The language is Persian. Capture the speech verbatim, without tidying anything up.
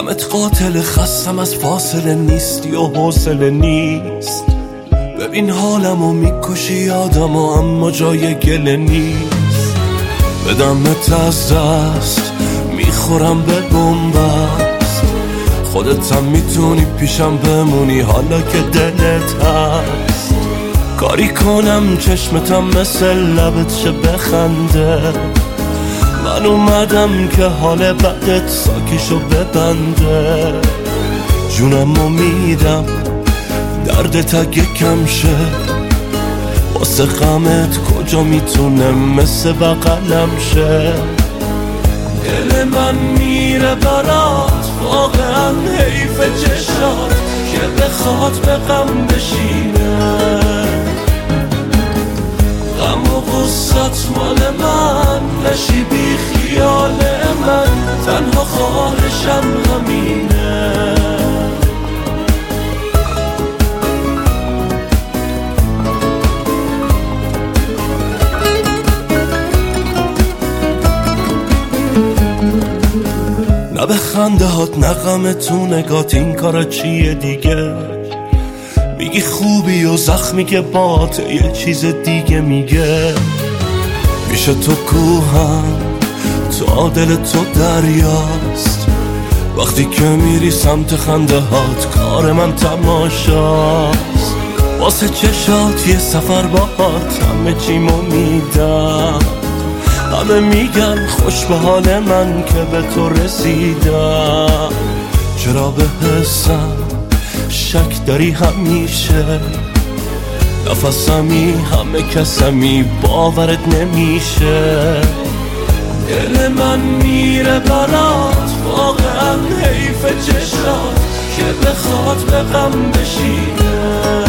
غمت قاتل، خستم از فاصله نیستی و حوصله نیست. ببین حالمو میکشی یادمو اما جای گله نیست. بدمت از دست میخورم به بنبست، خودتم میتونی پیشم بمونی حالا که دلت هست. کاری کنم چشمتم مثل لبت شه بخنده، من اومدم که حال بدت ساکیشو ببنده. جونمو میدم دردت اگه کم شه، واسه غمت کجا میتونه مثل بغلم شه. دل من میره برات، واقعا حیف چشات که بخواد به غم بشینه. غم و غصت مال من، نشی بی خیال من، تنها خواهشم همینه. نه به خنده هات نه غم تو نگات، این کارا چیه دیگه؟ میگی خوبی و زخمی که بات یه چیز دیگه میگه. پیش تو کوهم تو دل تو دریاست، وقتی که میری سمت خنده هات کار من تماشاست. واسه چشات یه سفر باهات همه چیمو میدم، همه میگن خوش به حال من که به تو رسیدم. چرا به حسم شک داری همیشه؟ نفسمی همه کسمی باورت نمیشه. دل من میره برات، واقعا حیف چشات که بخواد به غم بشینه.